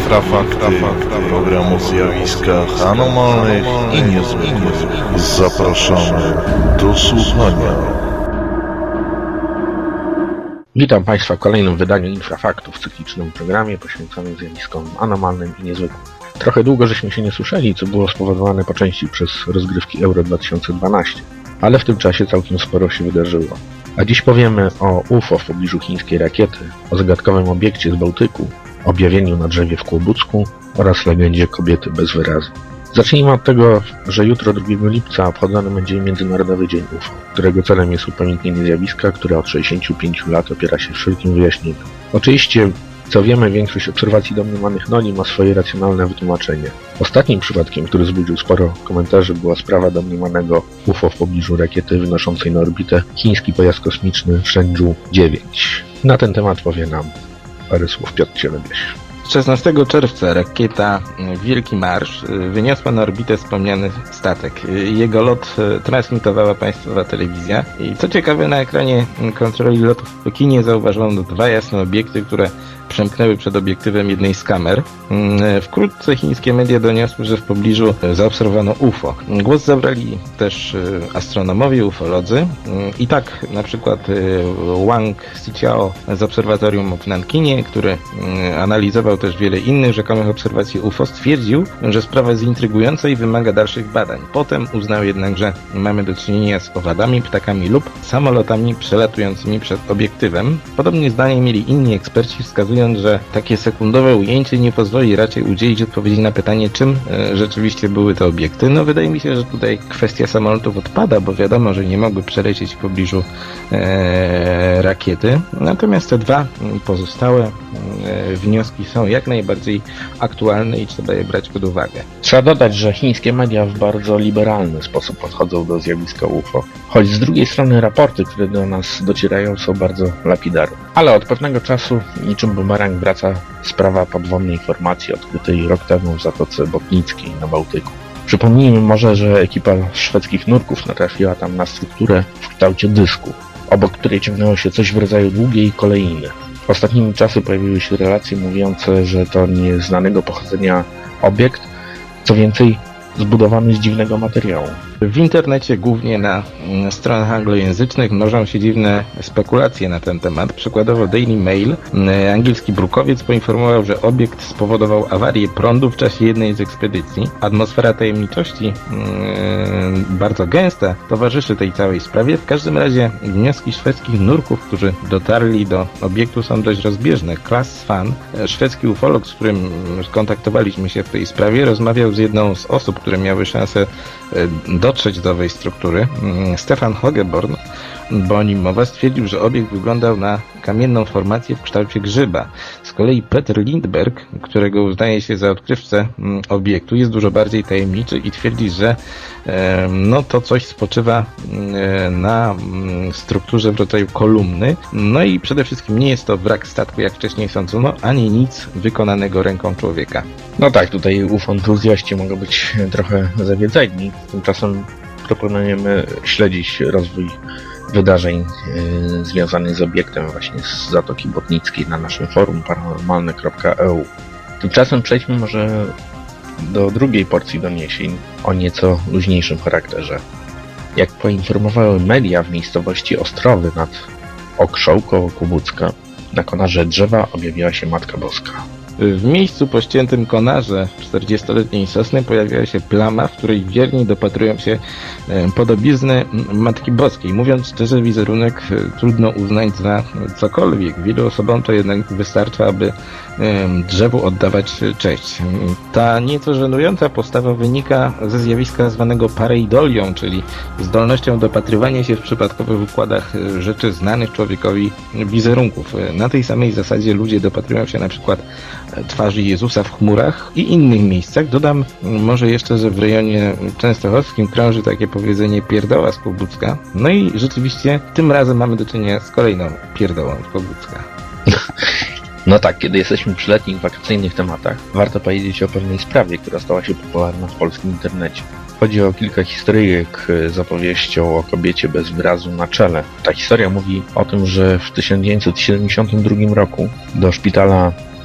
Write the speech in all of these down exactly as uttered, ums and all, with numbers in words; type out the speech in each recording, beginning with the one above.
Infrafakty, program o zjawiskach anomalnych i niezwykłych. Zapraszamy do słuchania. Witam Państwa w kolejnym wydaniu Infrafaktów, cyklicznym programie poświęconym zjawiskom anomalnym i niezwykłym. Trochę długo żeśmy się nie słyszeli, co było spowodowane po części przez rozgrywki Euro dwa tysiące dwanaście, ale w tym czasie całkiem sporo się wydarzyło. A dziś powiemy o U F O w pobliżu chińskiej rakiety, o zagadkowym obiekcie z Bałtyku, objawieniu na drzewie w Kłobucku oraz legendzie kobiety bez wyrazu. Zacznijmy od tego, że jutro drugiego lipca obchodzony będzie Międzynarodowy Dzień U F O, którego celem jest upamiętnienie zjawiska, które od sześćdziesięciu pięciu lat opiera się w wszelkim wyjaśnieniu. Oczywiście, co wiemy, większość obserwacji domniemanych noli ma swoje racjonalne wytłumaczenie. Ostatnim przypadkiem, który wzbudził sporo komentarzy, była sprawa domniemanego U F O w pobliżu rakiety wynoszącej na orbitę chiński pojazd kosmiczny Shenzhou dziewięć. Na ten temat powie nam parę słów Piotr Cielebiaś. szesnastego czerwca rakieta Wielki Marsz wyniosła na orbitę wspomniany statek. Jego lot transmitowała państwowa telewizja i co ciekawe, na ekranie kontroli lotów w Pekinie zauważono dwa jasne obiekty, które przemknęły przed obiektywem jednej z kamer. Wkrótce chińskie media doniosły, że w pobliżu zaobserwowano U F O. Głos zabrali też astronomowie, ufolodzy. I tak na przykład Wang Xiqiao z obserwatorium w Nankinie, który analizował też wiele innych rzekomych obserwacji U F O, stwierdził, że sprawa jest intrygująca i wymaga dalszych badań. Potem uznał jednak, że mamy do czynienia z owadami, ptakami lub samolotami przelatującymi przed obiektywem. Podobnie zdanie mieli inni eksperci, wskazując, że takie sekundowe ujęcie nie pozwoli raczej udzielić odpowiedzi na pytanie, czym e, rzeczywiście były te obiekty. No wydaje mi się, że tutaj kwestia samolotów odpada, bo wiadomo, że nie mogły przelecieć w pobliżu e, rakiety. Natomiast te dwa pozostałe e, wnioski są jak najbardziej aktualne i trzeba je brać pod uwagę. Trzeba dodać, że chińskie media w bardzo liberalny sposób podchodzą do zjawiska U F O, choć z drugiej strony raporty, które do nas docierają, są bardzo lapidarne. Ale od pewnego czasu, niczym bumerang, wraca sprawa podwodnej informacji odkrytej rok temu w Zatoce Botnickiej na Bałtyku. Przypomnijmy może, że ekipa szwedzkich nurków natrafiła tam na strukturę w kształcie dysku, obok której ciągnęło się coś w rodzaju długiej kolejny. Ostatnimi czasy pojawiły się relacje mówiące, że to nieznanego pochodzenia obiekt, co więcej zbudowany z dziwnego materiału. W internecie, głównie na stronach anglojęzycznych, mnożą się dziwne spekulacje na ten temat. Przykładowo Daily Mail, angielski brukowiec, poinformował, że obiekt spowodował awarię prądu w czasie jednej z ekspedycji. Atmosfera tajemniczości, yy, bardzo gęsta, towarzyszy tej całej sprawie. W każdym razie wnioski szwedzkich nurków, którzy dotarli do obiektu, są dość rozbieżne. Klas Svan, szwedzki ufolog, z którym skontaktowaliśmy się w tej sprawie, rozmawiał z jedną z osób, które miały szansę dotrzeć do owej struktury. Stefan Hogeborn, bo o nim mowa, stwierdził, że obiekt wyglądał na kamienną formację w kształcie grzyba. Z kolei Peter Lindberg, którego uznaje się za odkrywcę obiektu, jest dużo bardziej tajemniczy i twierdzi, że no to coś spoczywa na strukturze w rodzaju kolumny. No i przede wszystkim nie jest to wrak statku, jak wcześniej sądzono, ani nic wykonanego ręką człowieka. No tak, tutaj U F O entuzjaści mogą być trochę zawiedzeni. Tymczasem proponujemy śledzić rozwój wydarzeń yy, związanych z obiektem właśnie z Zatoki Botnickiej na naszym forum paranormalne kropka e u. Tymczasem przejdźmy może do drugiej porcji doniesień o nieco luźniejszym charakterze. Jak poinformowały media, w miejscowości Ostrowy nad Okrzą koło Kłobucka na konarze drzewa objawiła się Matka Boska. W miejscu po ściętym konarze czterdziestoletniej sosny pojawiła się plama, w której wierni dopatrują się podobizny Matki Boskiej. Mówiąc szczerze, wizerunek trudno uznać za cokolwiek. Wielu osobom to jednak wystarcza, aby drzewu oddawać cześć. Ta nieco żenująca postawa wynika ze zjawiska zwanego pareidolią, czyli zdolnością dopatrywania się w przypadkowych układach rzeczy znanych człowiekowi wizerunków. Na tej samej zasadzie ludzie dopatrują się na przykład twarzy Jezusa w chmurach i innych miejscach. Dodam może jeszcze, że w rejonie częstochowskim krąży takie powiedzenie pierdoła z Kłobucka. No i rzeczywiście tym razem mamy do czynienia z kolejną pierdołą z Kłobucka. No tak, kiedy jesteśmy przy letnich, wakacyjnych tematach, warto powiedzieć o pewnej sprawie, która stała się popularna w polskim internecie. Chodzi o kilka historyjek z opowieścią o kobiecie bez wyrazu na czele. Ta historia mówi o tym, że w tysiąc dziewięćset siedemdziesiątym drugim roku do szpitala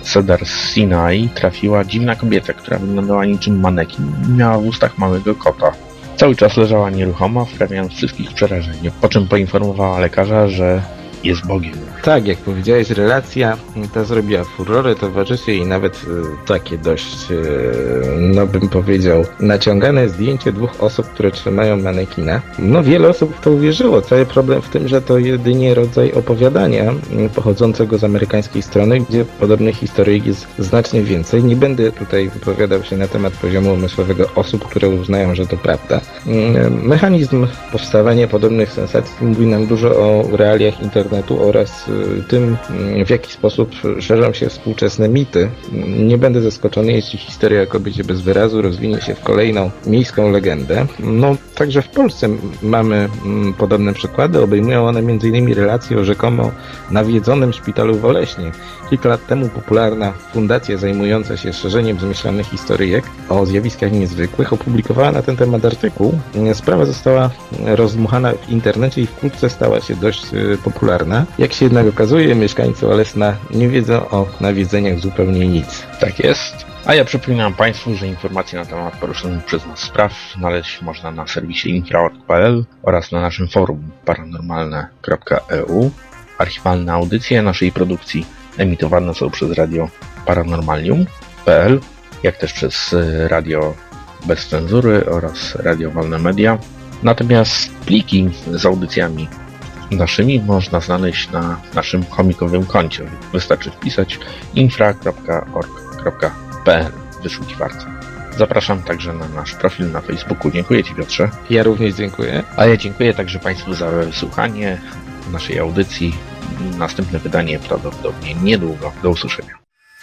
Cedar Sinai trafiła dziwna kobieta, która wyglądała niczym manekin i miała w ustach małego kota. Cały czas leżała nieruchomo, wprawiając wszystkich w przerażenie, po czym poinformowała lekarza, że jest Bogiem. Tak, jak powiedziałeś, relacja ta zrobiła furorę, towarzyszy jej nawet e, takie dość, e, no bym powiedział, naciągane zdjęcie dwóch osób, które trzymają manekina. No wiele osób w to uwierzyło. Cały problem w tym, że to jedynie rodzaj opowiadania m, pochodzącego z amerykańskiej strony, gdzie podobnych historii jest znacznie więcej. Nie będę tutaj wypowiadał się na temat poziomu umysłowego osób, które uznają, że to prawda. Mm, Mechanizm powstawania podobnych sensacji mówi nam dużo o realiach internetu oraz tym, w jaki sposób szerzą się współczesne mity. Nie będę zaskoczony, jeśli historia o kobiecie bez wyrazu rozwinie się w kolejną miejską legendę. No, także w Polsce mamy podobne przykłady. Obejmują one między innymi relacje o rzekomo nawiedzonym szpitalu w Oleśnie. Kilka lat temu popularna fundacja zajmująca się szerzeniem zmyślonych historyjek o zjawiskach niezwykłych opublikowała na ten temat artykuł. Sprawa została rozdmuchana w internecie i wkrótce stała się dość popularna. Jak się jednak okazuje, mieszkańcy Olesna nie wiedzą o nawiedzeniach zupełnie nic. Tak jest. A ja przypominam Państwu, że informacje na temat poruszonych przez nas spraw znaleźć można na serwisie infra kropka org kropka p l oraz na naszym forum paranormalne kropka e u. Archiwalne audycje naszej produkcji emitowane są przez radio paranormalium kropka p l, jak też przez radio bez cenzury oraz radio Wolne Media. Natomiast pliki z audycjami naszymi można znaleźć na naszym chomikowym koncie. Wystarczy wpisać infra kropka org kropka p l w wyszukiwarce. Zapraszam także na nasz profil na Facebooku. Dziękuję Ci, Piotrze. Ja również dziękuję. A ja dziękuję także Państwu za wysłuchanie naszej audycji. Następne wydanie prawdopodobnie niedługo. Do usłyszenia.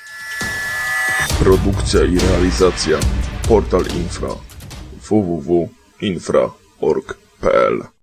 Produkcja i realizacja Portal Infra w w w kropka infra kropka org kropka p l